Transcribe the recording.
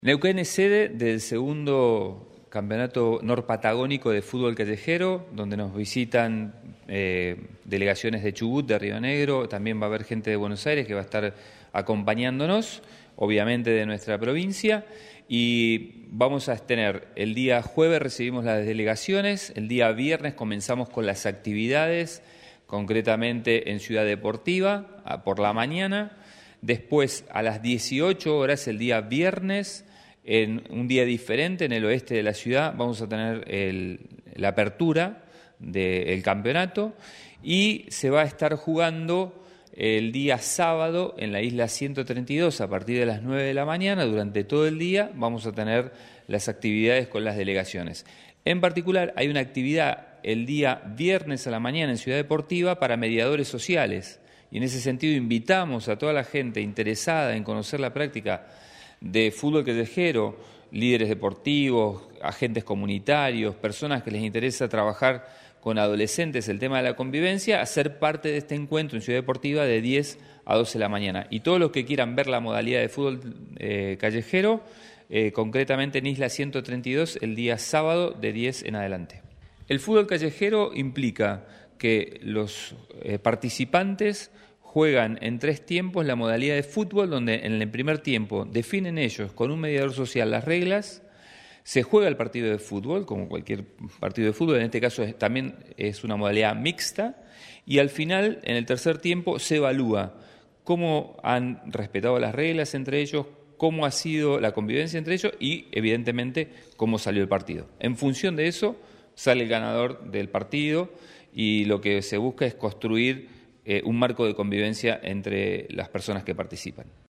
Neuquén es sede del segundo campeonato norpatagónico de fútbol callejero, donde nos visitan delegaciones de Chubut, de Río Negro, también va a haber gente de Buenos Aires que va a estar acompañándonos, obviamente de nuestra provincia, y vamos a tener el día jueves recibimos las delegaciones, el día viernes comenzamos con las actividades, concretamente en Ciudad Deportiva, por la mañana, después a las 18 horas el día viernes, en un día diferente en el oeste de la ciudad, vamos a tener la apertura del campeonato y se va a estar jugando el día sábado en la isla 132 a partir de las 9 de la mañana. Durante todo el día vamos a tener las actividades con las delegaciones. En particular hay una actividad el día viernes a la mañana en Ciudad Deportiva para mediadores sociales y en ese sentido invitamos a toda la gente interesada en conocer la práctica de fútbol callejero, líderes deportivos, agentes comunitarios, personas que les interesa trabajar con adolescentes el tema de la convivencia, a ser parte de este encuentro en Ciudad Deportiva de 10 a 12 de la mañana. Y todos los que quieran ver la modalidad de fútbol callejero, concretamente en Isla 132, el día sábado de 10 en adelante. El fútbol callejero implica que los participantes juegan en 3 tiempos la modalidad de fútbol, donde en el primer tiempo definen ellos con un mediador social las reglas, se juega el partido de fútbol, como cualquier partido de fútbol, en este caso también es una modalidad mixta, y al final, en el tercer tiempo, se evalúa cómo han respetado las reglas entre ellos, cómo ha sido la convivencia entre ellos y, evidentemente, cómo salió el partido. En función de eso, sale el ganador del partido y lo que se busca es construir un marco de convivencia entre las personas que participan.